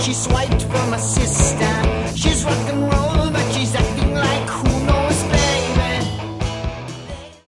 She swiped for my sister. She's rock and roll.